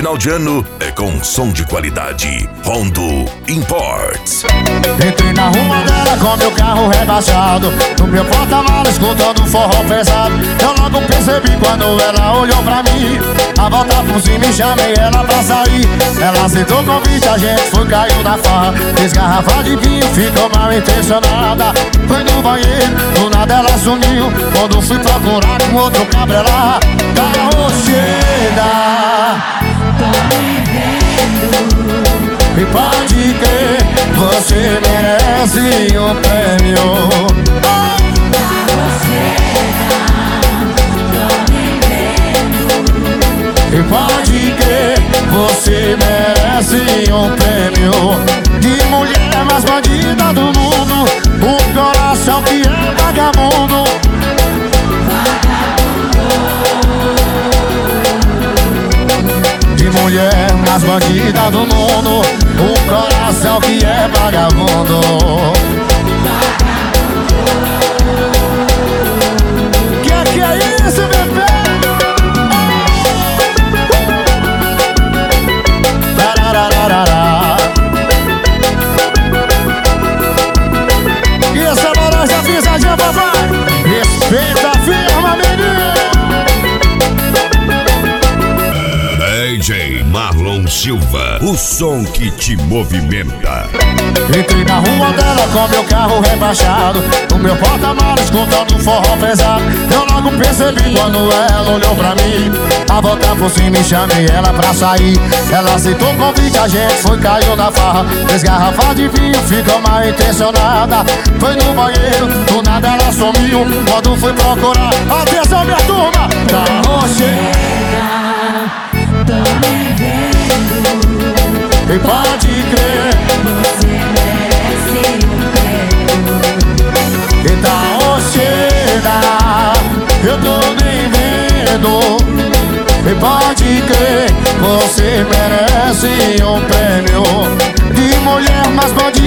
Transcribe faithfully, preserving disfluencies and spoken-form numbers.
final de ano é com som de qualidade. Rondo Imports. Entrei na rua dela com meu carro rebaixado, no meu porta-malas escutando forró pesado. Eu logo percebi quando ela olhou pra mim. A volta por cima e chamei ela pra sair. Ela aceitou o convite, a gente foi, caiu na farra. Fez garrafa de vinho, ficou mal intencionada. Foi no banheiro, do nada ela sumiu. Quando fui procurar com outro cabra, ela carro chega. Tô me vendo. E pode crer, você merece um prêmio. Carro chega. Tô me vendo. E pode crer, você merece um prêmio. De mulher mais bandida do mundo, o coração que é vagabundo. De mulher mais bandida do mundo, o coração que é vagabundo. Que que é isso, bebê? Tararararara. E essa moral da pisadinha, papai. Respeita a firma, menino. D J Marlon Silva, o som que te movimenta. Entrei na rua dela com meu carro rebaixado, no meu porta-malas escutando forró pesado. Eu logo percebi quando ela olhou pra mim. A volta por cima e chamei ela pra sair. Ela aceitou o convite, a gente foi, caiu na farra. Fez garrafa de vinho, ficou mal intencionada. Foi no banheiro, do nada ela sumiu. Quando fui procurar, atenção minha turma, carro chega. Tô me vendo. E pode crer, Você merece um prêmio. e tá rocheira, eu tô nem vendo. E pode crer, você merece um prêmio. De mulher mais bandida